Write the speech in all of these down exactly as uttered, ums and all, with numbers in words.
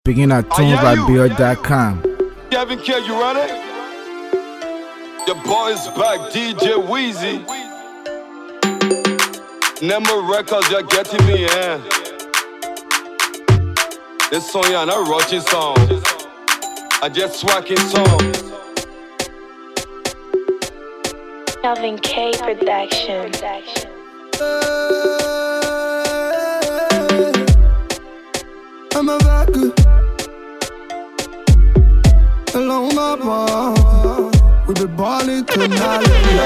Begin at tunes by beard dot com. Kevin K, you ready? Your boy is back, D J Weezy. Nemo Records, you're getting me in. This song, you're not rushing song. I just swacking song. Kevin K Production. I'm a vacuum along my bar. We be balling tonight,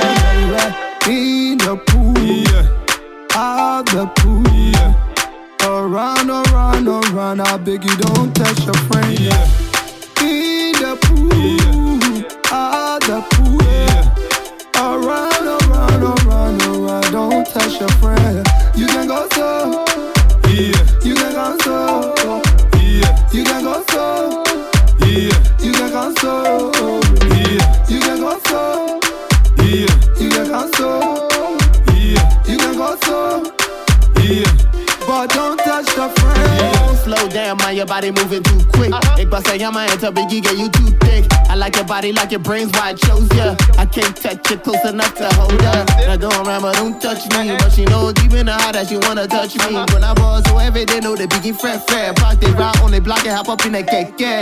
in the pool, yeah. Out the pool, yeah. Around, around, around. I beg you, don't touch your friend. Yeah. In the pool, yeah. Out the pool, yeah. Around, around, around, around. Don't touch your friend. You can go so. Yeah. You can go so. Yeah. You can go so. Yeah. You can go so. Yeah. You can go so. Yeah. You can go so. Yeah. You can go so. Yeah. But don't touch the frame. Yeah. Slow down, man, your body moving too quick. Uh-huh. Ik bust a yama into biggie, get you too thick. I like your body, like your brains, why I chose ya. I can't touch you close enough to hold her. Now go around, but don't touch me. But she know deep in her heart that she wanna touch me. When I ball so every day, know the biggie fret, fret. Park they route on the block and hop up in the cake, yeah.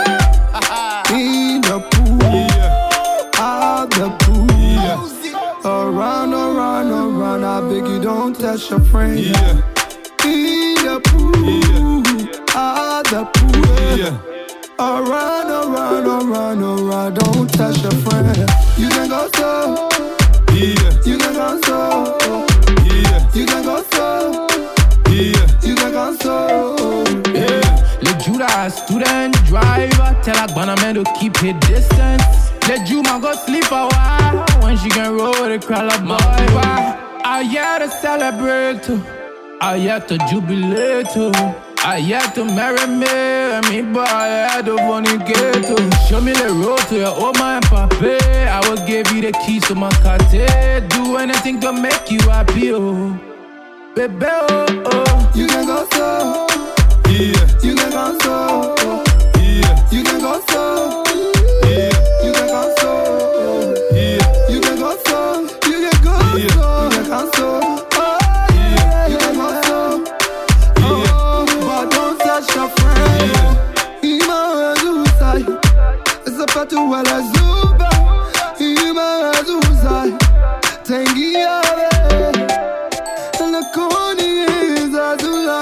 In the pool, yeah. Out the pool, yeah. Around, around, around. I beg you, don't touch your friend. Yeah. In the pool, yeah. Out the pool, yeah. Around, around, around, around. Don't touch your friend. You can go so, yeah. You can go so, yeah. You can go so, yeah. You can go so, yeah. Let Judas, student driver, tell a Gbana man to keep his distance. Let Juma go sleep a while when she can roll with a crowd of boy. I yet to celebrate too. I yet to jubilate too. I yet to marry me and me boy I had to fornicate too. Show me the road to your Oma and Pape. I will give you the keys to my car. Do anything to make you happy, oh baby, oh, oh. You can go so, yeah. You can go so, yeah. You can go so, yeah. You can go so, yeah. You can go so, you can go so, you can go so, oh yeah. You can go so, oh, but don't touch your friend. Ima azusai, zapatu wala zuba. Ima azusai, tengi ave, la koni is azula.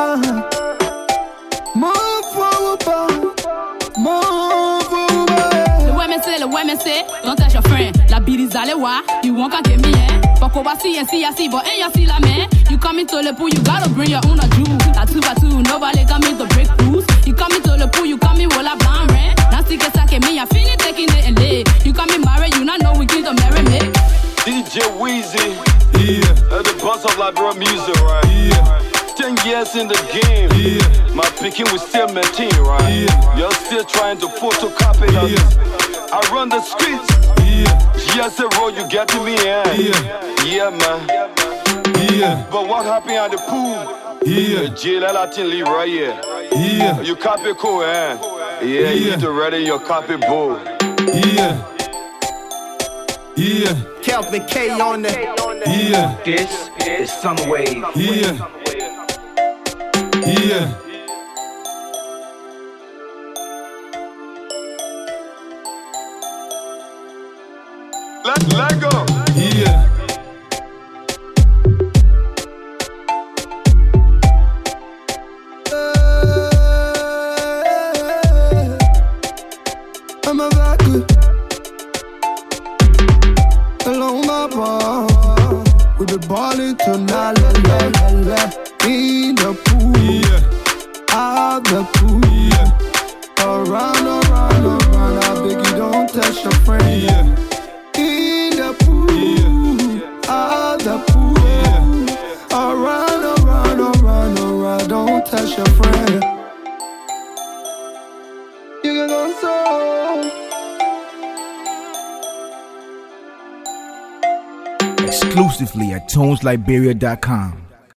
More for more for The women say, the women say, don't touch your friend. La beat is alewa, you won't can get me in. But go see and see, I see, but ain't you see la man? You come into the pool, you gotta bring your own juice. La two by two, nobody come in to break rules. You come into the pool, you come in while I blind rent. Now stick a sack at me, I feel it taking it and lay. You come in married, you not know we can to marry me. D J Weezy, yeah. At the boss of Liberia music, right? Yeah. Ten years in the game, yeah. My picking we still maintain, right? Yeah. You're still trying to photocopy us. Yeah. I run the streets, yeah. Yes, the road you getting me in, yeah. Yeah, man, yeah. But what happened at the pool? Yeah, jail Latin leave right here. Yeah, you copy cool, eh? Yeah, yeah. You need to ready your copy bowl. Yeah, yeah. Kevin K on the, yeah. This is Sunwave. Yeah. Yeah. Let, let go. Yeah. I'm a vacuum along my bar. We be balling tonight, la, la, la, la. In the pool, yeah. Out the pool, yeah. Around, around, around. I beg you, don't touch your friend. Yeah. In the pool, yeah. Out the pool, yeah. Around, around, around, around. Don't touch your friend. You can go so. Exclusively at tunes like beard dot com.